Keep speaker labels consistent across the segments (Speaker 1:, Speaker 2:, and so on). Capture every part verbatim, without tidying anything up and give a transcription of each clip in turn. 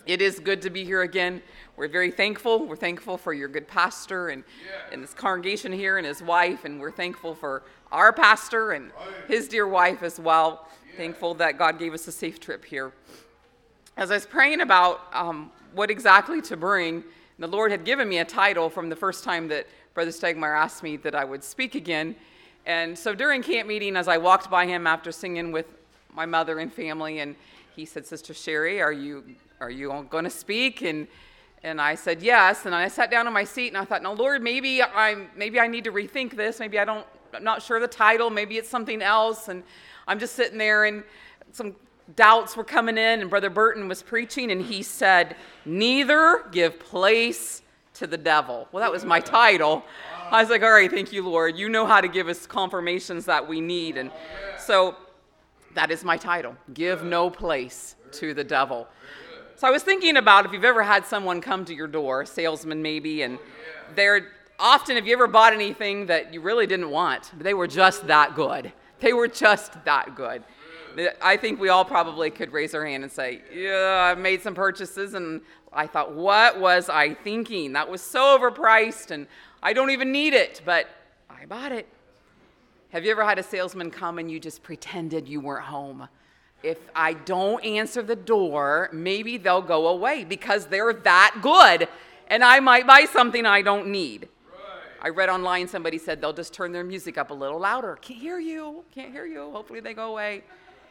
Speaker 1: It is good to be here again. We're very thankful. We're thankful for your good pastor and, and this congregation here and his wife, and we're thankful for our pastor and his dear wife as well. Thankful that God gave us a safe trip here. As I was praying about um, what exactly to bring, the Lord had given me a title from the first time that Brother Stegmeyer asked me that I would speak again. And so during camp meeting, as I walked by him after singing with my mother and family, and he said, "Sister Sherry, are you are you going to speak?" And and I said yes. And I sat down in my seat and I thought, "No, Lord, maybe I'm maybe I need to rethink this. Maybe I don't. I'm not sure of the title. Maybe it's something else." And I'm just sitting there, and some doubts were coming in. And Brother Burton was preaching, and he said, "Neither give place to the devil." Well, that was my title. I was like, "All right, thank you, Lord. You know how to give us confirmations that we need." And so that is my title, Give No Place to the Devil. So I was thinking about if you've ever had someone come to your door, a salesman maybe, and they're often, have you ever bought anything that you really didn't want? They were just that good. They were just that good. I think we all probably could raise our hand and say, "Yeah, I've made some purchases, and I thought, what was I thinking? That was so overpriced, and I don't even need it, but I bought it." Have you ever had a salesman come and you just pretended you weren't home? If I don't answer the door, maybe they'll go away because they're that good, and I might buy something I don't need. Right. I read online somebody said they'll just turn their music up a little louder. "Can't hear you, can't hear you. Hopefully they go away."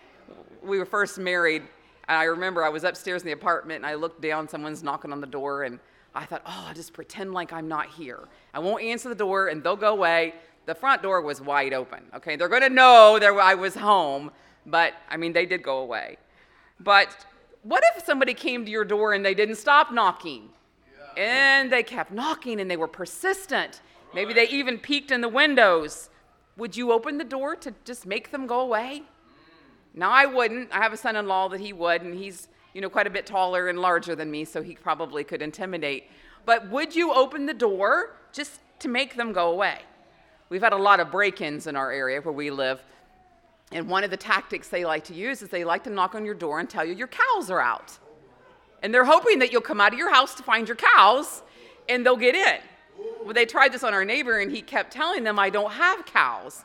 Speaker 1: We were first married, and I remember I was upstairs in the apartment, and I looked down, someone's knocking on the door, and I thought, "Oh, I'll just pretend like I'm not here. I won't answer the door, and they'll go away." The front door was wide open, okay? They're going to know that I was home, but, I mean, they did go away. But what if somebody came to your door and they didn't stop knocking? Yeah. And they kept knocking, and they were persistent. Right. Maybe they even peeked in the windows. Would you open the door to just make them go away? Mm. Now, I wouldn't. I have a son-in-law that he would, and he's, you know, quite a bit taller and larger than me, so he probably could intimidate. But would you open the door just to make them go away? We've had a lot of break-ins in our area where we live, and one of the tactics they like to use is they like to knock on your door and tell you your cows are out. And they're hoping that you'll come out of your house to find your cows, and they'll get in. Well, they tried this on our neighbor, and he kept telling them, "I don't have cows."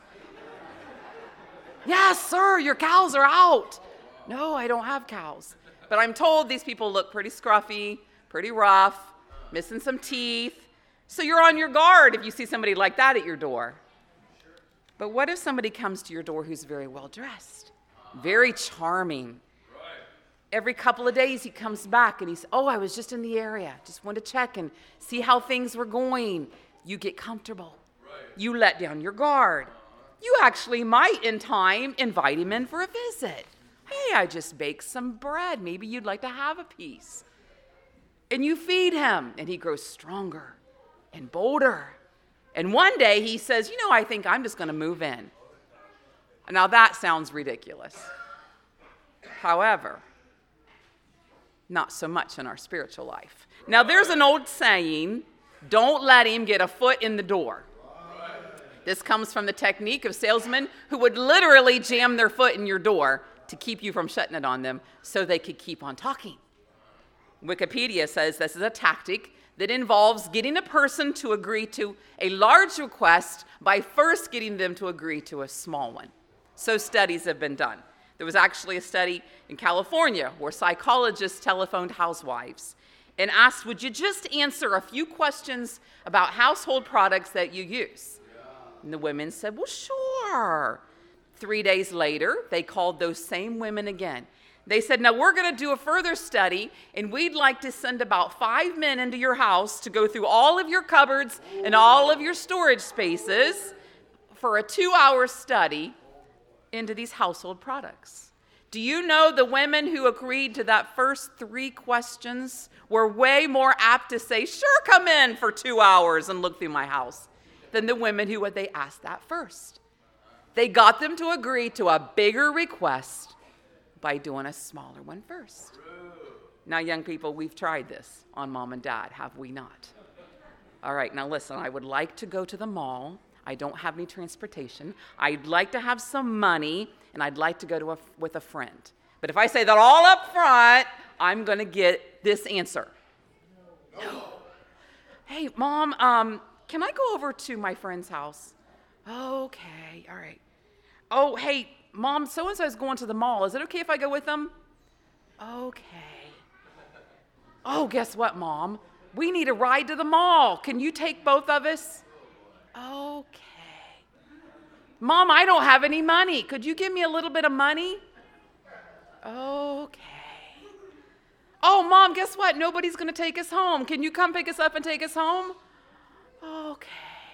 Speaker 1: "Yes, sir, your cows are out." "No, I don't have cows." But I'm told these people look pretty scruffy, pretty rough, missing some teeth. So you're on your guard if you see somebody like that at your door. But what if somebody comes to your door who's very well dressed, very charming? Every couple of days he comes back and he says, "Oh, I was just in the area. Just wanted to check and see how things were going." You get comfortable. You let down your guard. You actually might, in time, invite him in for a visit. "Hey, I just baked some bread. Maybe you'd like to have a piece." And you feed him, and he grows stronger and bolder. And one day he says, "You know, I think I'm just going to move in." Now that sounds ridiculous. However, not so much in our spiritual life. Now there's an old saying, don't let him get a foot in the door. This comes from the technique of salesmen who would literally jam their foot in your door to keep you from shutting it on them so they could keep on talking. Wikipedia says this is a tactic that involves getting a person to agree to a large request by first getting them to agree to a small one. So studies have been done. There was actually a study in California where psychologists telephoned housewives and asked, "Would you just answer a few questions about household products that you use?" And the women said, "Well, sure." Three days later, they called those same women again. They said, "Now we're going to do a further study, and we'd like to send about five men into your house to go through all of your cupboards and all of your storage spaces for a two-hour study into these household products." Do you know the women who agreed to that first three questions were way more apt to say, "Sure, come in for two hours and look through my house," than the women who they asked that first. They got them to agree to a bigger request by doing a smaller one first. Now, young people, we've tried this on mom and dad, have we not? All right, now listen, I would like to go to the mall. I don't have any transportation. I'd like to have some money, and I'd like to go to a, with a friend. But if I say that all up front, I'm going to get this answer? No. Hey, Mom, um, can I go over to my friend's house? Okay, all right. Oh, hey, Mom, so-and-so is going to the mall. Is it okay if I go with them? Okay. Oh, guess what, Mom? We need a ride to the mall. Can you take both of us? Okay. Mom, I don't have any money. Could you give me a little bit of money? Okay. Oh, Mom, guess what? Nobody's going to take us home. Can you come pick us up and take us home? Okay.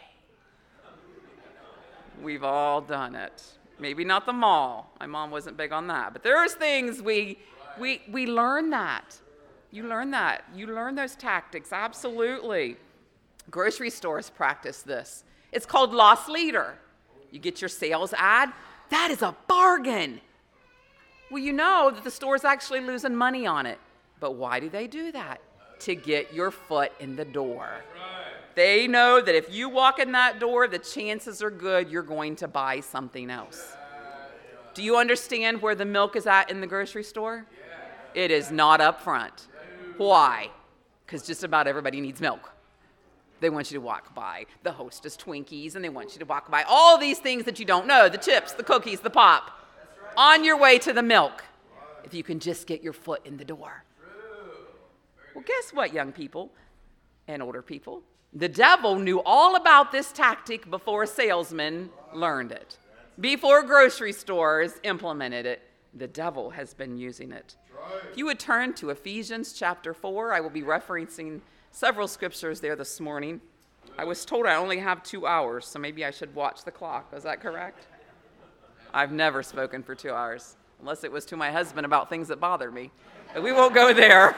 Speaker 1: We've all done it. Maybe not the mall. My mom wasn't big on that. But there's things we we we learn that. You learn that. You learn those tactics. Absolutely. Grocery stores practice this. It's called loss leader. You get your sales ad. That is a bargain. Well, you know that the store's actually losing money on it. But why do they do that? To get your foot in the door. They know that if you walk in that door, the chances are good you're going to buy something else. Do you understand where the milk is at in the grocery store? It is not up front. Why? Because just about everybody needs milk. They want you to walk by the Hostess Twinkies, and they want you to walk by all these things that you don't know, the chips, the cookies, the pop, on your way to the milk, if you can just get your foot in the door. Well, guess what, young people and older people? The devil knew all about this tactic before salesmen learned it. Before grocery stores implemented it, the devil has been using it. If you would turn to Ephesians chapter four, I will be referencing several scriptures there this morning. I was told I only have two hours, so maybe I should watch the clock. Is that correct? I've never spoken for two hours, unless it was to my husband about things that bother me. But we won't go there.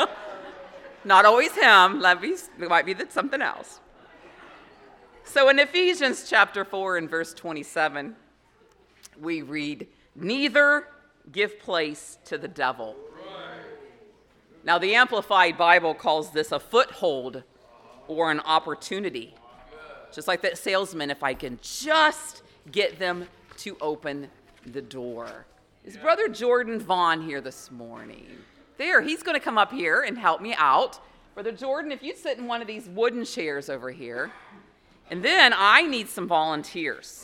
Speaker 1: Not always him. It might be that something else. So in Ephesians chapter four and verse twenty-seven, we read, "Neither give place to the devil." Now the Amplified Bible calls this a foothold or an opportunity. Just like that salesman, if I can just get them to open the door. Is Brother Jordan Vaughn here this morning? There, he's going to come up here and help me out. Brother Jordan, if you'd sit in one of these wooden chairs over here. And then I need some volunteers.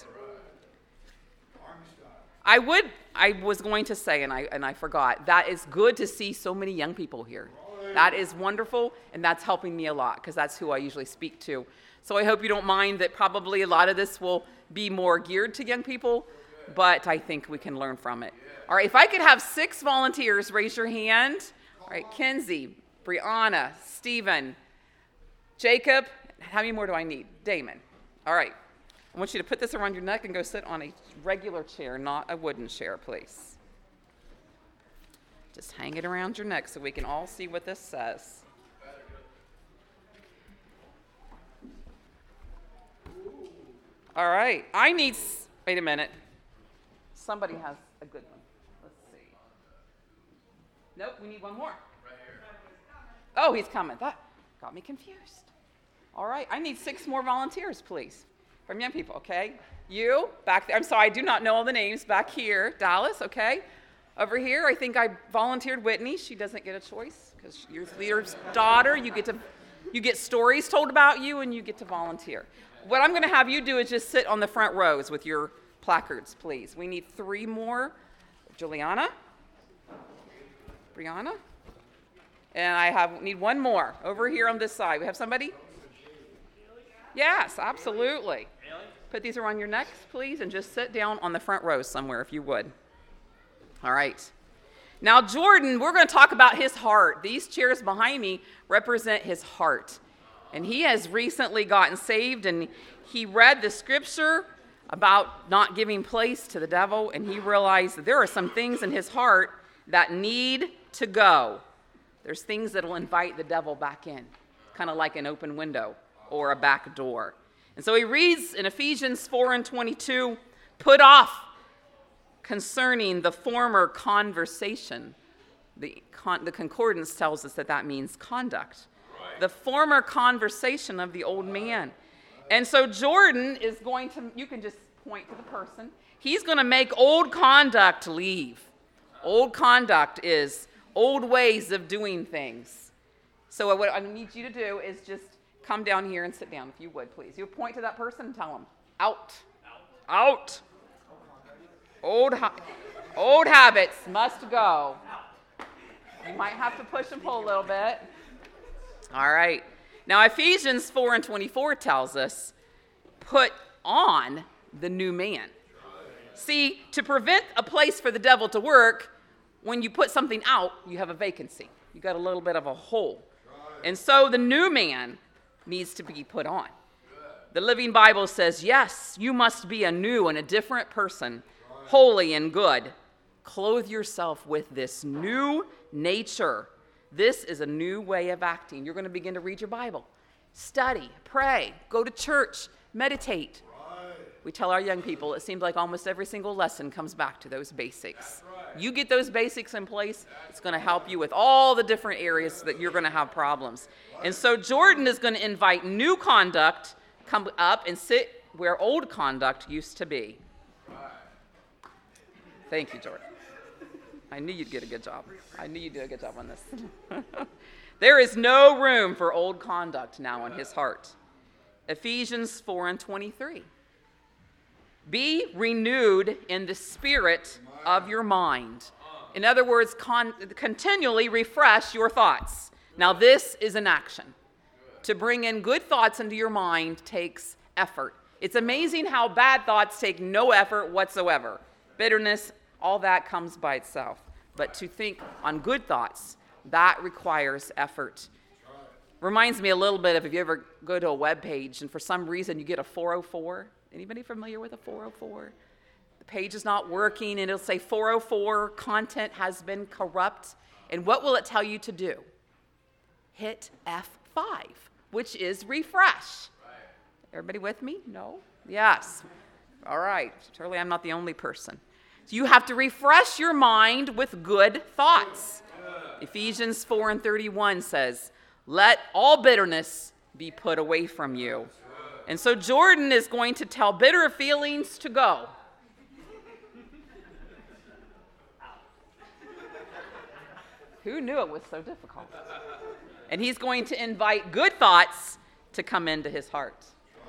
Speaker 1: I would, I was going to say, and I and I forgot, that is good to see so many young people here. That is wonderful, and that's helping me a lot, because that's who I usually speak to. So I hope you don't mind that probably a lot of this will be more geared to young people, but I think we can learn from it. All right, if I could have six volunteers, raise your hand. All right, Kenzie, Brianna, Stephen, Jacob. How many more do I need? Damon. All right. I want you to put this around your neck and go sit on a regular chair, not a wooden chair, please. Just hang it around your neck so we can all see what this says. All right. I need, wait a minute. Somebody has a good one. Nope, we need one more. Right here. Oh, he's coming. That got me confused. All right, I need six more volunteers, please, from young people, okay? You, back there. I'm sorry, I do not know all the names. Back here, Dallas, okay? Over here, I think I volunteered Whitney. She doesn't get a choice because you're the leader's daughter. You get to, you get stories told about you, and you get to volunteer. What I'm going to have you do is just sit on the front rows with your placards, please. We need three more. Juliana. Brianna, and I have need one more over here on this side. We have somebody? Yes, absolutely. Put these around your necks, please, and just sit down on the front row somewhere if you would. All right. Now, Jordan, we're going to talk about his heart. These chairs behind me represent his heart, and he has recently gotten saved, and he read the scripture about not giving place to the devil, and he realized that there are some things in his heart that need to go. There's things that will invite the devil back in, kind of like an open window or a back door. And so he reads in Ephesians four and twenty-two, "Put off concerning the former conversation." The, con- the concordance tells us that that means conduct. Right. The former conversation of the old man. And so Jordan is going to, you can just point to the person, he's going to make old conduct leave. Old conduct is old ways of doing things. So what I need you to do is just come down here and sit down, if you would, please. You point to that person and tell them, out. Out. Out. Old, ha- old habits must go. You might have to push and pull a little bit. All right. Now, Ephesians four and twenty-four tells us, put on the new man. See, to prevent a place for the devil to work, when you put something out, you have a vacancy. You got a little bit of a hole. And so the new man needs to be put on. The Living Bible says, yes, you must be a new and a different person, holy and good. Clothe yourself with this new nature. This is a new way of acting. You're going to begin to read your Bible, study, pray, go to church, meditate. We tell our young people it seems like almost every single lesson comes back to those basics. You get those basics in place, it's going to help you with all the different areas that you're going to have problems. And so Jordan is going to invite new conduct come up and sit where old conduct used to be. Thank you, Jordan. I knew you'd get a good job. I knew you'd do a good job on this. There is no room for old conduct now in his heart. Ephesians four and twenty-three. Be renewed in the spirit of your mind. In other words, con- continually refresh your thoughts. Now, this is an action. To bring in good thoughts into your mind takes effort. It's amazing how bad thoughts take no effort whatsoever. Bitterness, all that comes by itself. But to think on good thoughts, that requires effort. Reminds me a little bit of if you ever go to a web page and for some reason you get a four oh four. Anybody familiar with a four oh four? The page is not working and it'll say four oh four content has been corrupt. And what will it tell you to do? Hit F five, which is refresh. Everybody with me? No? Yes. All right. Surely I'm not the only person. So you have to refresh your mind with good thoughts. Ephesians four and thirty-one says, let all bitterness be put away from you. And so Jordan is going to tell bitter feelings to go. Who knew it was so difficult? And he's going to invite good thoughts to come into his heart.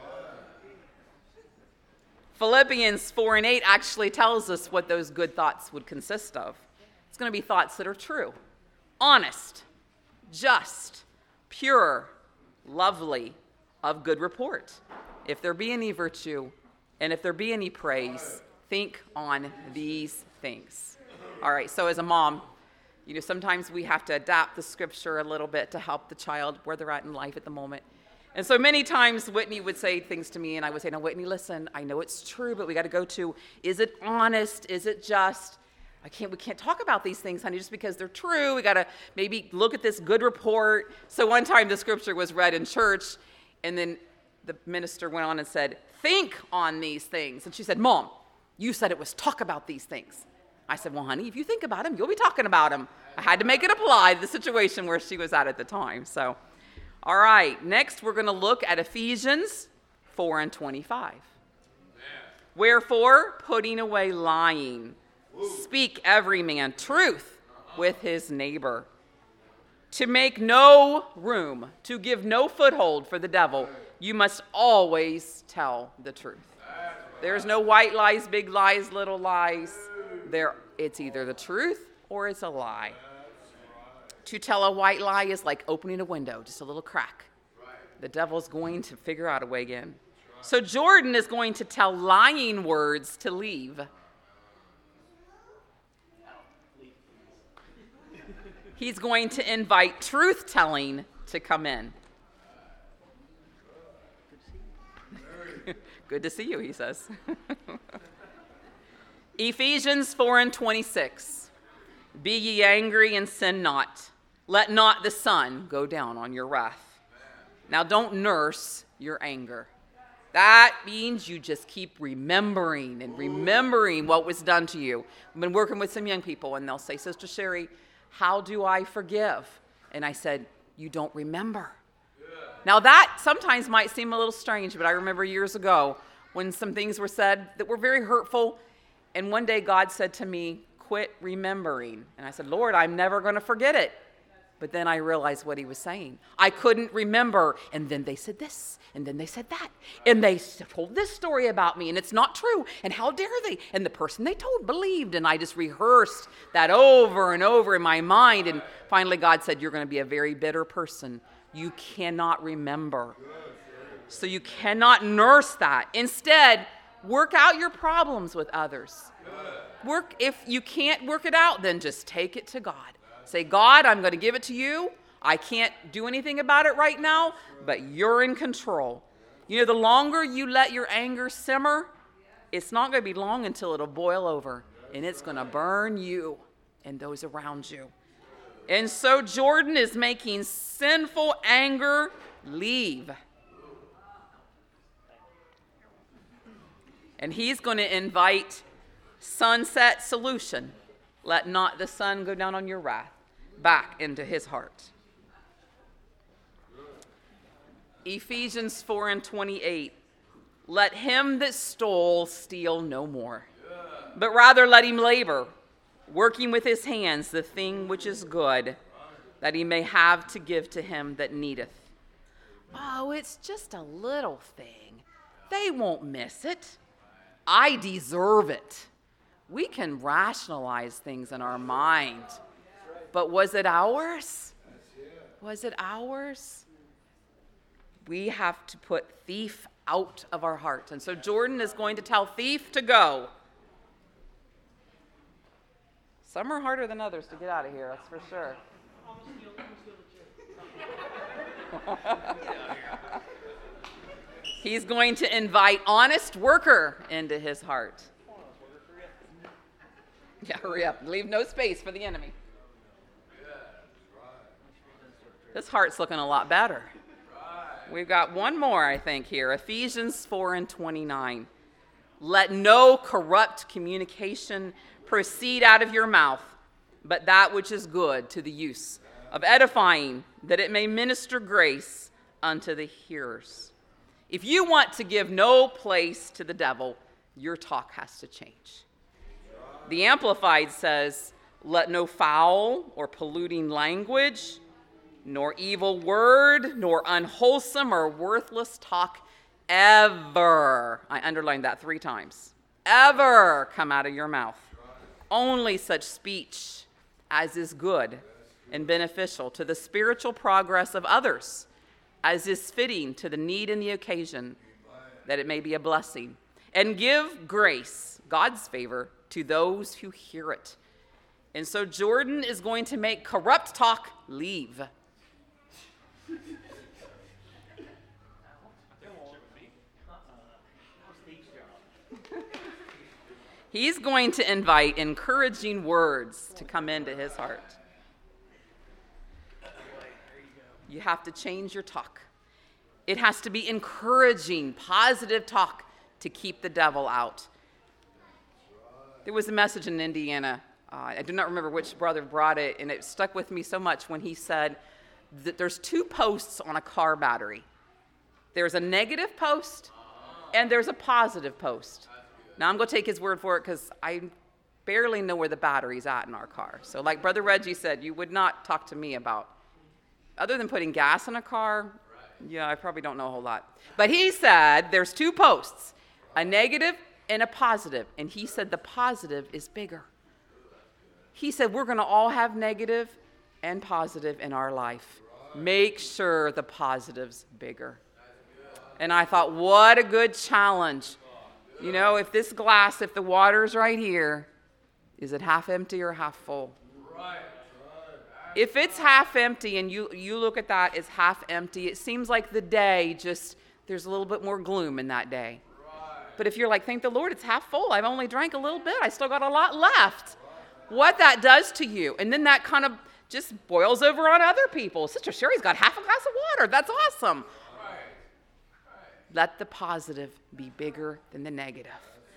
Speaker 1: Philippians four and eight actually tells us what those good thoughts would consist of. It's going to be thoughts that are true, honest, just, pure, lovely, of good report. If there be any virtue, and if there be any praise, think on these things. All right, so as a mom, you know, sometimes we have to adapt the scripture a little bit to help the child where they're at in life at the moment. And so many times Whitney would say things to me, and I would say, no, Whitney, listen, I know it's true, but we got to go to, is it honest? Is it just? I can't, we can't talk about these things, honey, just because they're true. We got to maybe look at this good report. So one time the scripture was read in church, and then the minister went on and said, think on these things. And she said, Mom, you said it was talk about these things. I said, well, honey, if you think about them, you'll be talking about them. I had to make it apply to the situation where she was at at the time. So, all right, next we're going to look at Ephesians four and twenty-five. Amen. Wherefore, putting away lying, Woo. Speak every man truth uh-huh. with his neighbor, to make no room, to give no foothold for the devil. You must always tell the truth. There's no white lies, big lies, little lies. There, it's either the truth or it's a lie. To tell a white lie is like opening a window, just a little crack. The devil's going to figure out a way in. So Jordan is going to tell lying words to leave. He's going to invite truth-telling to come in. Good to see you, he says. Ephesians four and twenty-six. Be ye angry and sin not. Let not the sun go down on your wrath. Now don't nurse your anger. That means you just keep remembering and remembering what was done to you. I've been working with some young people and they'll say, Sister Sherry, how do I forgive? And I said, you don't remember. Now that sometimes might seem a little strange, but I remember years ago when some things were said that were very hurtful. And one day God said to me, quit remembering. And I said, Lord, I'm never going to forget it. But then I realized what he was saying. I couldn't remember. And then they said this, and then they said that. And they told this story about me, and it's not true. And how dare they? And the person they told believed. And I just rehearsed that over and over in my mind. And finally God said, you're going to be a very bitter person. You cannot remember. So you cannot nurse that. Instead, work out your problems with others. Work, if you can't work it out, then just take it to God. Say, God, I'm going to give it to you. I can't do anything about it right now, but you're in control. You know, the longer you let your anger simmer, it's not going to be long until it'll boil over, and it's going to burn you and those around you. And so Jordan is making sinful anger leave. And he's going to invite sunset solution. Let not the sun go down on your wrath. Back into his heart. Ephesians four and twenty-eight. Let him that stole steal no more, but rather let him labor, working with his hands the thing which is good, that he may have to give to him that needeth. Oh, it's just a little thing. They won't miss it. I deserve it. We can rationalize things in our mind. But was it ours? Was it ours? We have to put thief out of our heart. And so Jordan is going to tell thief to go. Some are harder than others to get out of here, that's for sure. He's going to invite honest worker into his heart. Yeah, hurry up. Leave no space for the enemy. This heart's looking a lot better. We've got one more, I think, here. Ephesians four and twenty-nine. Let no corrupt communication proceed out of your mouth, but that which is good to the use of edifying, that it may minister grace unto the hearers. If you want to give no place to the devil, your talk has to change. The Amplified says, let no foul or polluting language, nor evil word, nor unwholesome or worthless talk ever, I underlined that three times, ever come out of your mouth. Only such speech as is good and beneficial to the spiritual progress of others, as is fitting to the need and the occasion, that it may be a blessing. And give grace, God's favor, to those who hear it. And so Jordan is going to make corrupt talk leave. He's going to invite encouraging words to come into his heart. You have to change your talk. It has to be encouraging, positive talk to keep the devil out. There was a message in Indiana. Uh, I do not remember which brother brought it, and it stuck with me so much when he said that there's two posts on a car battery. There's a negative post, and there's a positive post. Now, I'm going to take his word for it because I barely know where the battery's at in our car. So like Brother Reggie said, you would not talk to me about, other than putting gas in a car, yeah, I probably don't know a whole lot. But he said there's two posts, a negative and a positive. And he said the positive is bigger. He said we're going to all have negative and positive in our life. Make sure the positive's bigger. And I thought, what a good challenge. You know, if this glass, if the water's right here, is it half empty or half full? Right. If it's half empty and you, you look at that as half empty, it seems like the day just, there's a little bit more gloom in that day. Right. But if you're like, thank the Lord, it's half full. I've only drank a little bit. I still got a lot left. Right. What that does to you. And then that kind of just boils over on other people. Sister Sherry's got half a glass of water. That's awesome. Let the positive be bigger than the negative.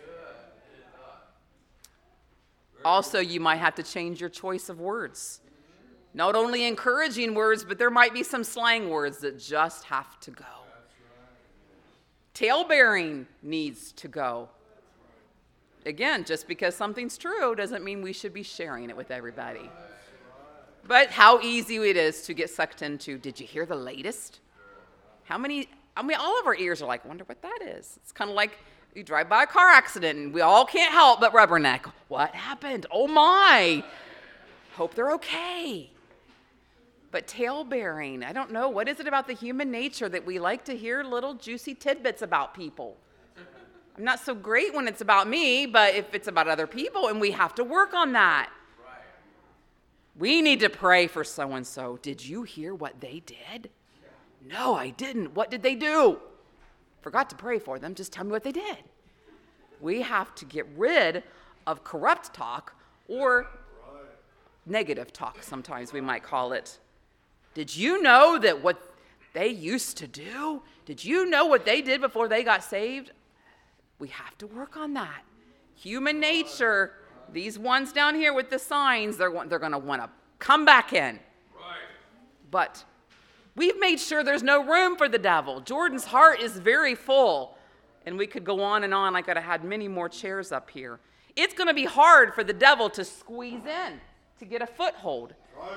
Speaker 1: Also, you might have to change your choice of words. Not only encouraging words, but there might be some slang words that just have to go. Tale-bearing needs to go. again, just because something's true doesn't mean we should be sharing it with everybody. But how easy it is to get sucked into, did you hear the latest? How many, I mean, all of our ears are like, wonder what that is. It's kind of like you drive by a car accident and we all can't help but rubberneck. What happened? Oh my. Hope they're okay. But tale-bearing, I don't know, what is it about the human nature that we like to hear little juicy tidbits about people? I'm not so great when it's about me, but if it's about other people, and we have to work on that. We need to pray for so-and-so. Did you hear what they did? No, I didn't. What did they do? Forgot to pray for them. Just tell me what they did. We have to get rid of corrupt talk, or negative talk, sometimes we might call it. Did you know that what they used to do? Did you know what they did before they got saved? We have to work on that. Human nature, these ones down here with the signs, they're, they're going to want to come back in. But we've made sure there's no room for the devil. Jordan's heart is very full. And we could go on and on. I could have had many more chairs up here. It's going to be hard for the devil to squeeze in, to get a foothold.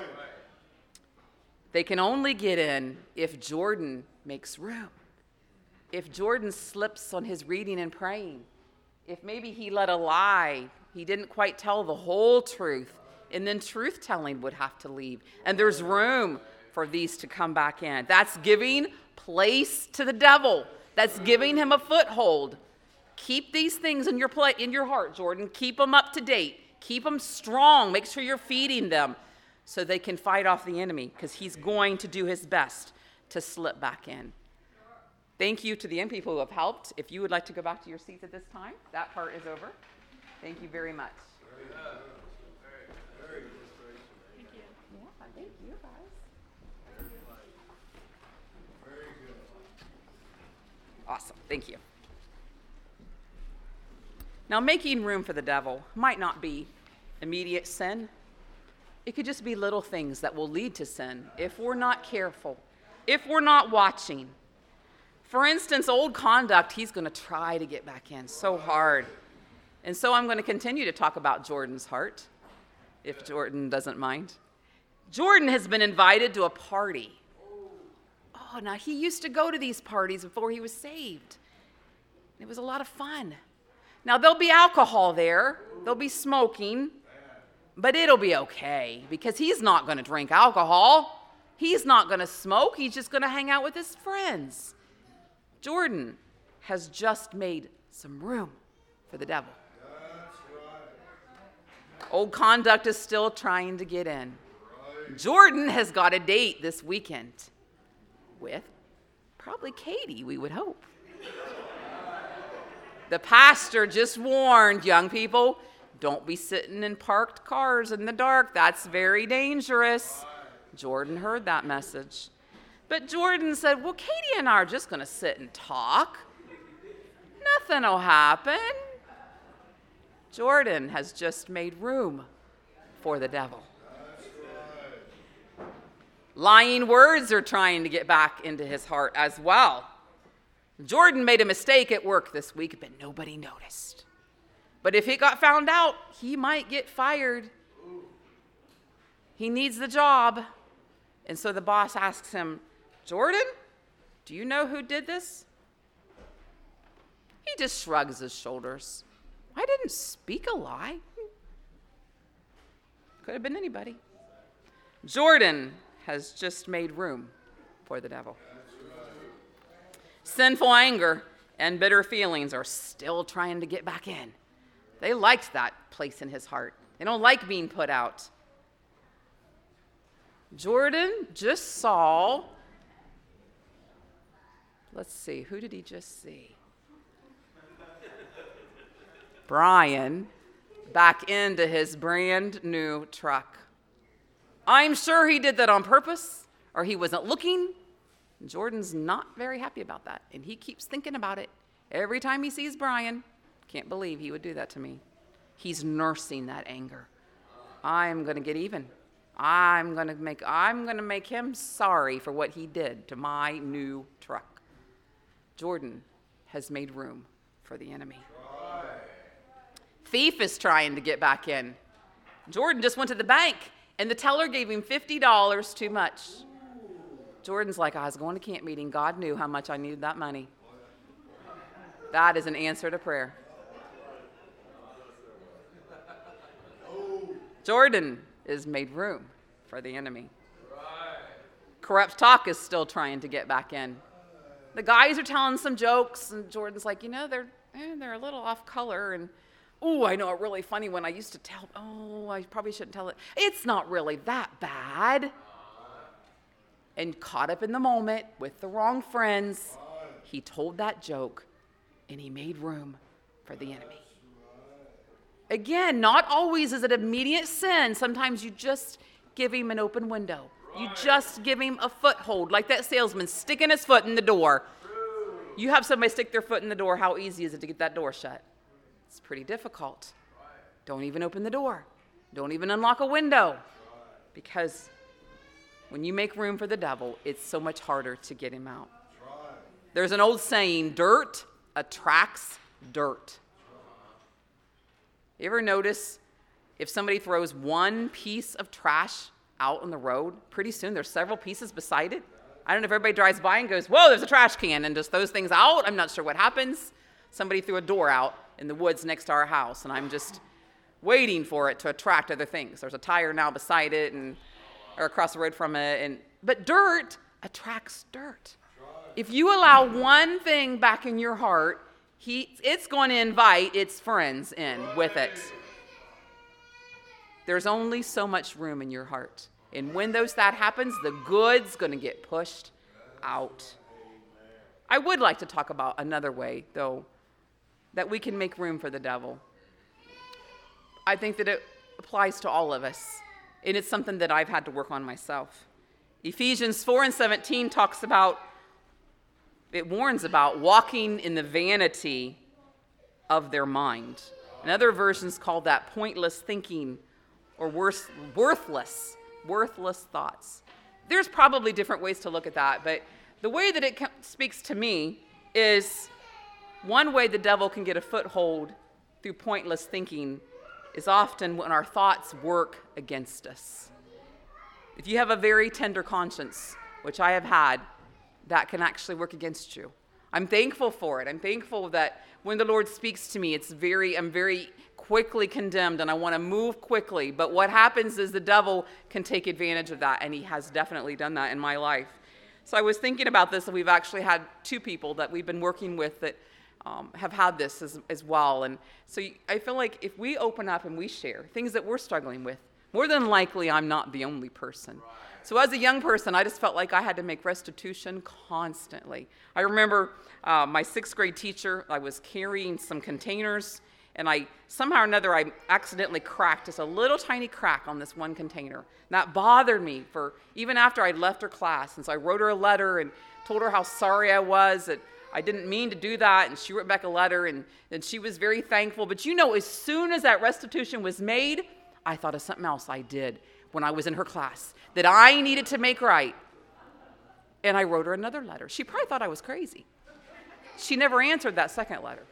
Speaker 1: They can only get in if Jordan makes room. If Jordan slips on his reading and praying. If maybe he let a lie. He didn't quite tell the whole truth. And then truth-telling would have to leave. And there's room for these to come back in. That's giving place to the devil. That's giving him a foothold. Keep these things in your play, in your heart, Jordan. Keep them up to date. Keep them strong. Make sure you're feeding them so they can fight off the enemy, because he's going to do his best to slip back in. Thank you to the young people who have helped. If you would like to go back to your seats at this time, that part is over. Thank you very much. Very good. Very good. Thank you. Yeah, thank you, guys. Very good. Awesome. Thank you. Now, making room for the devil might not be immediate sin. It could just be little things that will lead to sin if we're not careful, if we're not watching. For instance, old conduct, he's going to try to get back in so hard. And so I'm going to continue to talk about Jordan's heart, if Jordan doesn't mind. Jordan has been invited to a party. Oh, now he used to go to these parties before he was saved. It was a lot of fun. Now, there'll be alcohol there. There'll be smoking. But it'll be okay, because he's not going to drink alcohol. He's not going to smoke. He's just going to hang out with his friends. Jordan has just made some room for the devil. Old conduct is still trying to get in. Jordan has got a date this weekend with probably Katie, we would hope. The pastor just warned young people, don't be sitting in parked cars in the dark. That's very dangerous. Jordan heard that message. But Jordan said, well, Katie and I are just going to sit and talk. Nothing will happen. Jordan has just made room for the devil. Lying words are trying to get back into his heart as well. Jordan made a mistake at work this week, but nobody noticed. But if it got found out, he might get fired. He needs the job. And so the boss asks him, Jordan, do you know who did this? He just shrugs his shoulders. I didn't speak a lie. Could have been anybody. Jordan has just made room for the devil. Sinful anger and bitter feelings are still trying to get back in. They liked that place in his heart. They don't like being put out. Jordan just saw, let's see, who did he just see? Brian back into his brand new truck. I'm sure he did that on purpose, or he wasn't looking. Jordan's not very happy about that, and he keeps thinking about it every time he sees Brian. Can't believe he would do that to me. He's nursing that anger. I'm going to get even. I'm going to make I'm going to make him sorry for what he did to my new truck. Jordan has made room for the enemy. Thief is trying to get back in. Jordan just went to the bank, and the teller gave him fifty dollars too much. Jordan's like, I was going to camp meeting. God knew how much I needed that money. That is an answer to prayer. Jordan has made room for the enemy. Corrupt talk is still trying to get back in. The guys are telling some jokes, and Jordan's like, you know, they're eh, they're a little off color, and oh, I know a really funny one I used to tell. Oh, I probably shouldn't tell it. It's not really that bad. And caught up in the moment with the wrong friends, he told that joke, and he made room for the enemy. Again, not always is it immediate sin. Sometimes you just give him an open window. You just give him a foothold, like that salesman sticking his foot in the door. You have somebody stick their foot in the door, how easy is it to get that door shut? It's pretty difficult. Don't even open the door. Don't even unlock a window. Because when you make room for the devil, it's so much harder to get him out. There's an old saying, dirt attracts dirt. You ever notice if somebody throws one piece of trash out on the road, pretty soon there's several pieces beside it? I don't know if everybody drives by and goes, whoa, there's a trash can, and just throws things out. I'm not sure what happens. Somebody threw a door out in the woods next to our house, and I'm just waiting for it to attract other things. There's a tire now beside it, and or across the road from it. And but dirt attracts dirt. If you allow one thing back in your heart, he, it's going to invite its friends in with it. There's only so much room in your heart. And when those that happens, the good's going to get pushed out. I would like to talk about another way, though, that we can make room for the devil. I think that it applies to all of us, and it's something that I've had to work on myself. Ephesians four and seventeen talks about, it warns about walking in the vanity of their mind. And other versions call that pointless thinking or worse, worthless, worthless thoughts. There's probably different ways to look at that, but the way that it speaks to me is one way the devil can get a foothold through pointless thinking is often when our thoughts work against us. If you have a very tender conscience, which I have had, that can actually work against you. I'm thankful for it. I'm thankful that when the Lord speaks to me, it's very, I'm very quickly condemned and I want to move quickly. But what happens is the devil can take advantage of that, and he has definitely done that in my life. So I was thinking about this, and we've actually had two people that we've been working with that um, have had this as, as well. And so I feel like if we open up and we share things that we're struggling with, more than likely I'm not the only person. So as a young person, I just felt like I had to make restitution constantly. I remember uh, my sixth grade teacher, I was carrying some containers, and I somehow or another, I accidentally cracked just a little tiny crack on this one container. And that bothered me for even after I'd left her class. And so I wrote her a letter and told her how sorry I was, that I didn't mean to do that. And she wrote back a letter, and, and she was very thankful. But you know, as soon as that restitution was made, I thought of something else I did when I was in her class that I needed to make right. And I wrote her another letter. She probably thought I was crazy. She never answered that second letter.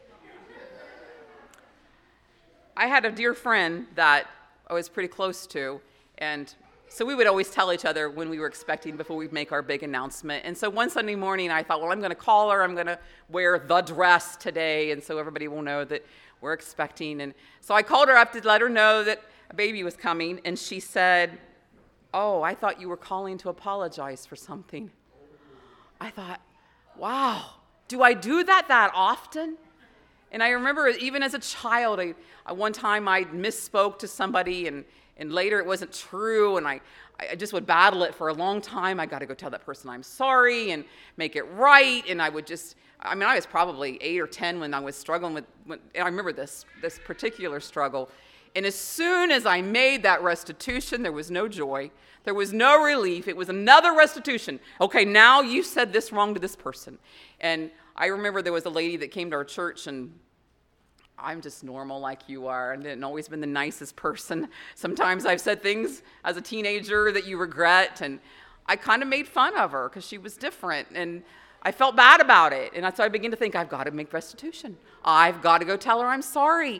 Speaker 1: I had a dear friend that I was pretty close to, and so we would always tell each other when we were expecting before we'd make our big announcement. And so one Sunday morning, I thought, well, I'm going to call her. I'm going to wear the dress today, and so everybody will know that we're expecting. And so I called her up to let her know that a baby was coming, and she said, oh, I thought you were calling to apologize for something. I thought, wow, do I do that that often? And I remember even as a child, I, I one time I misspoke to somebody, and, and later it wasn't true, and I, I just would battle it for a long time. I got to go tell that person I'm sorry and make it right, and I would just, I mean, I was probably eight or ten when I was struggling with, when, and I remember this, this particular struggle. And as soon as I made that restitution, there was no joy. There was no relief. It was another restitution. Okay, now you said this wrong to this person. And I remember there was a lady that came to our church, and I'm just normal like you are. I didn't always been the nicest person. Sometimes I've said things as a teenager that you regret, and I kind of made fun of her because she was different, and I felt bad about it. And so I began to think, I've got to make restitution. I've got to go tell her I'm sorry.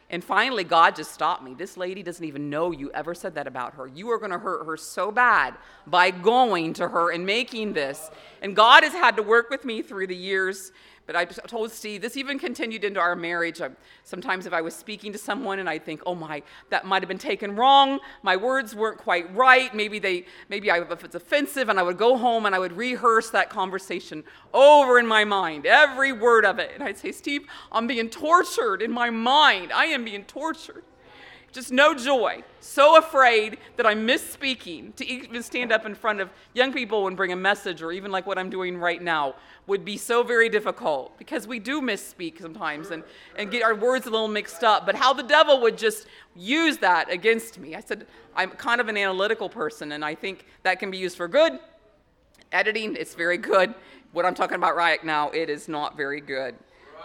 Speaker 1: And finally, God just stopped me. This lady doesn't even know you ever said that about her. You are going to hurt her so bad by going to her and making this. And God has had to work with me through the years. But I told Steve, this even continued into our marriage. I, sometimes if I was speaking to someone and I think, oh my, that might have been taken wrong. My words weren't quite right. Maybe they, maybe I, if it's offensive, and I would go home and I would rehearse that conversation over in my mind, every word of it. And I'd say, Steve, I'm being tortured in my mind. I am being tortured. Just no joy. So afraid that I'm misspeaking. To even stand up in front of young people and bring a message, or even like what I'm doing right now, would be so very difficult, because we do misspeak sometimes and, and get our words a little mixed up. But how the devil would just use that against me. I said, I'm kind of an analytical person, and I think that can be used for good. Editing, it's very good. What I'm talking about right now, it is not very good.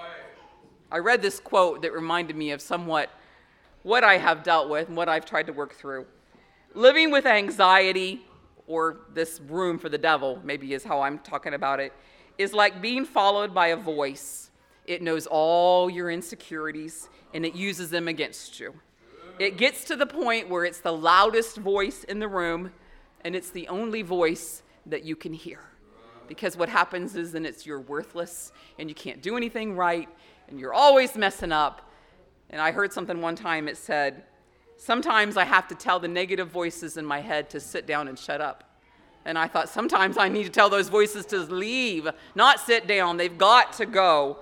Speaker 1: I read this quote that reminded me of somewhat what I have dealt with and what I've tried to work through. Living with anxiety, or this room for the devil, maybe is how I'm talking about it, is like being followed by a voice. It knows all your insecurities, and it uses them against you. It gets to the point where it's the loudest voice in the room, and it's the only voice that you can hear. Because what happens is then it's you're worthless, and you can't do anything right, and you're always messing up. And I heard something one time, it said, sometimes I have to tell the negative voices in my head to sit down and shut up. And I thought, sometimes I need to tell those voices to leave, not sit down. They've got to go.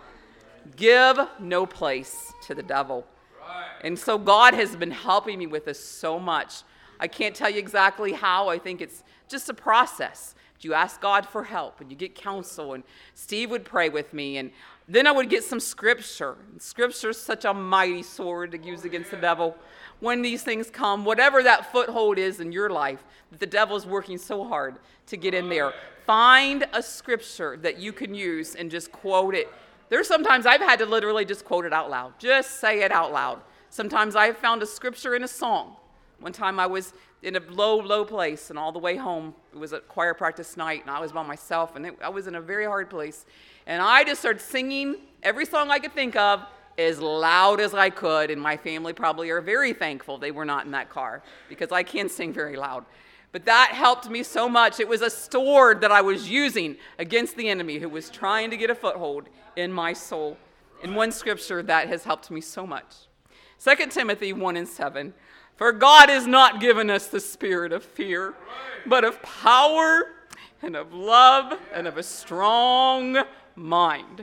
Speaker 1: Give no place to the devil. And so God has been helping me with this so much. I can't tell you exactly how. I think it's just a process. You ask God for help, and you get counsel, and Steve would pray with me, and then I would get some scripture. Scripture is such a mighty sword to use against the devil. When these things come, whatever that foothold is in your life, that the devil's working so hard to get in there, find a scripture that you can use and just quote it. There's sometimes I've had to literally just quote it out loud. Just say it out loud. Sometimes I've found a scripture in a song. One time I was in a low, low place, and all the way home, it was a choir practice night, and I was by myself, and it, I was in a very hard place. And I just started singing every song I could think of as loud as I could, and my family probably are very thankful they were not in that car, because I can sing very loud. But that helped me so much. It was a sword that I was using against the enemy who was trying to get a foothold in my soul. In one scripture, that has helped me so much. Second Timothy one and seven. For God has not given us the spirit of fear, but of power and of love and of a strong mind.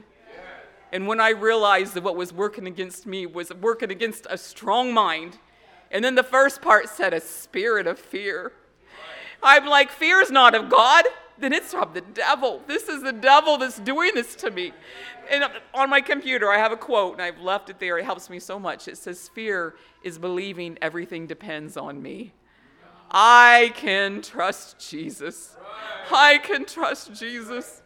Speaker 1: And when I realized that what was working against me was working against a strong mind, and then the first part said a spirit of fear, I'm like, fear is not of God, then it's of the devil. This is the devil that's doing this to me. And on my computer, I have a quote, and I've left it there. It helps me so much. It says, fear is believing everything depends on me. I can trust Jesus. I can trust Jesus.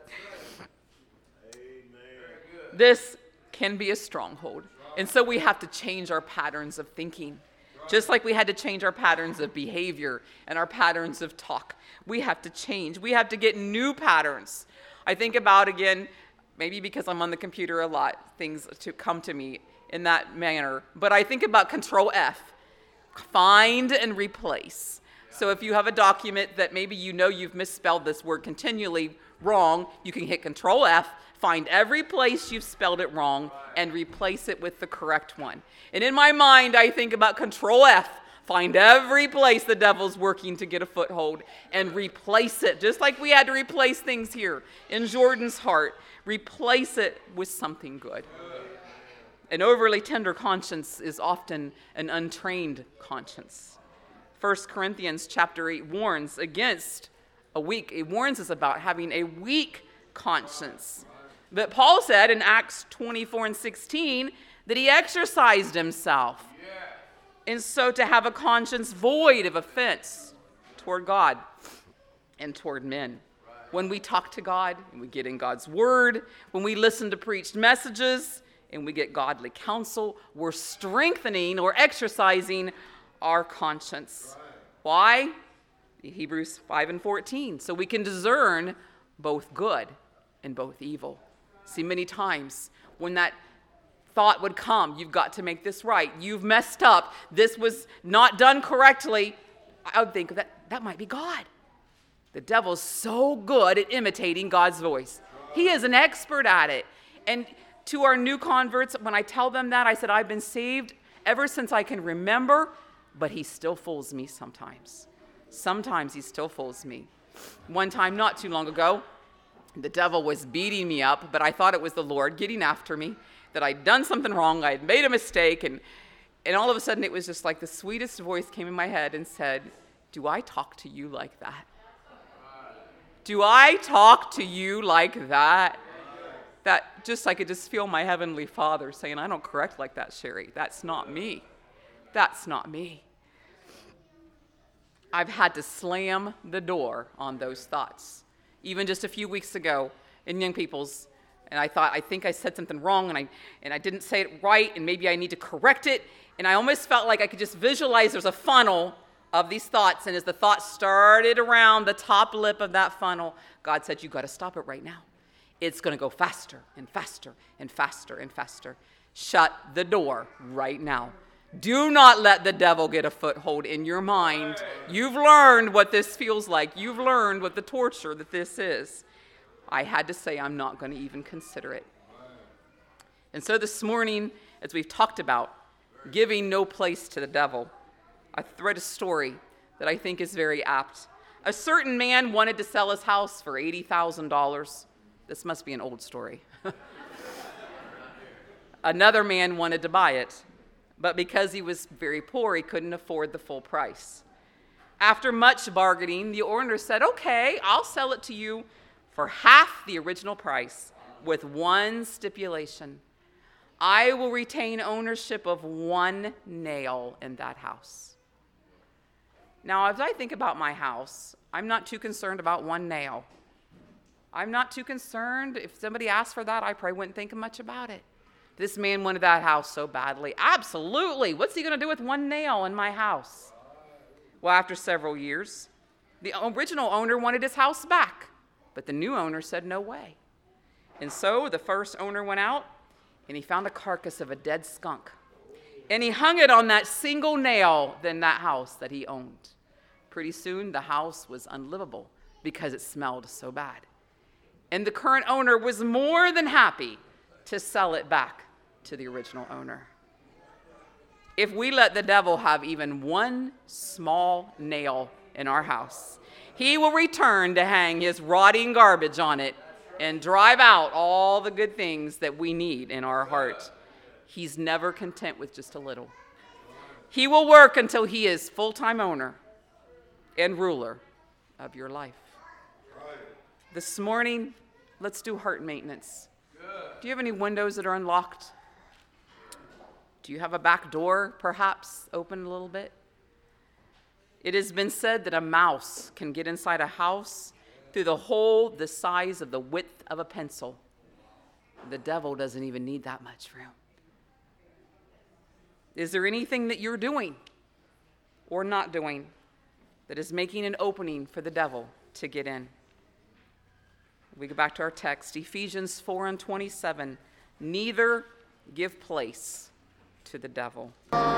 Speaker 1: This can be a stronghold. And so we have to change our patterns of thinking. Just like we had to change our patterns of behavior and our patterns of talk. We have to change. We have to get new patterns. I think about, again, maybe because I'm on the computer a lot, things to come to me in that manner. But I think about Control F. Find and replace. So if you have a document that maybe you know you've misspelled this word continually wrong, you can hit Control F, find every place you've spelled it wrong, and replace it with the correct one. And in my mind, I think about Control F, find every place the devil's working to get a foothold, and replace it, just like we had to replace things here in Jordan's heart. Replace it with something good. An overly tender conscience is often an untrained conscience. First Corinthians chapter eight warns against a weak, it warns us about having a weak conscience. But Paul said in Acts twenty-four and sixteen that he exercised himself. And so to have a conscience void of offense toward God and toward men. When we talk to God and we get in God's word, when we listen to preached messages and we get godly counsel, we're strengthening or exercising our conscience. Why? Hebrews five and fourteen. So we can discern both good and both evil. See, many times when that thought would come, you've got to make this right. You've messed up. This was not done correctly. I would think that that might be God. The devil's so good at imitating God's voice. He is an expert at it. And to our new converts, when I tell them that, I said, I've been saved ever since I can remember, but he still fools me sometimes. Sometimes he still fools me. One time, not too long ago, the devil was beating me up, but I thought it was the Lord getting after me, that I'd done something wrong, I had made a mistake, and, and all of a sudden it was just like the sweetest voice came in my head and said, do I talk to you like that? Do I talk to you like that? That just, I could just feel my Heavenly Father saying, I don't correct like that, Sherry. That's not me. That's not me. I've had to slam the door on those thoughts. Even just a few weeks ago in Young People's, and I thought, I think I said something wrong, and I and I didn't say it right, and maybe I need to correct it. And I almost felt like I could just visualize there's a funnel of these thoughts, and as the thoughts started around the top lip of that funnel, God said, you got to stop it right now. It's going to go faster and faster and faster and faster. Shut the door right now. Do not let the devil get a foothold in your mind. You've learned what this feels like. You've learned what the torture that this is. I had to say I'm not going to even consider it. And so this morning, as we've talked about giving no place to the devil, I read a story that I think is very apt. A certain man wanted to sell his house for eighty thousand dollars. This must be an old story. Another man wanted to buy it, but because he was very poor, he couldn't afford the full price. After much bargaining, the owner said, okay, I'll sell it to you for half the original price with one stipulation. I will retain ownership of one nail in that house. Now, as I think about my house, I'm not too concerned about one nail. I'm not too concerned. If somebody asked for that, I probably wouldn't think much about it. This man wanted that house so badly. Absolutely. What's he going to do with one nail in my house? Well, after several years, the original owner wanted his house back, but the new owner said no way. And so the first owner went out, and he found a carcass of a dead skunk, and he hung it on that single nail in that house that he owned. Pretty soon, the house was unlivable because it smelled so bad. And the current owner was more than happy to sell it back to the original owner. If we let the devil have even one small nail in our house, he will return to hang his rotting garbage on it and drive out all the good things that we need in our heart. He's never content with just a little. He will work until he is full-time owner and ruler of your life. This morning, let's do heart maintenance. Do you have any windows that are unlocked? Do you have a back door, perhaps, open a little bit? It has been said that a mouse can get inside a house through the hole the size of the width of a pencil. The devil doesn't even need that much room. Is there anything that you're doing or not doing that is making an opening for the devil to get in? We go back to our text, Ephesians four and twenty-seven. Neither give place to the devil.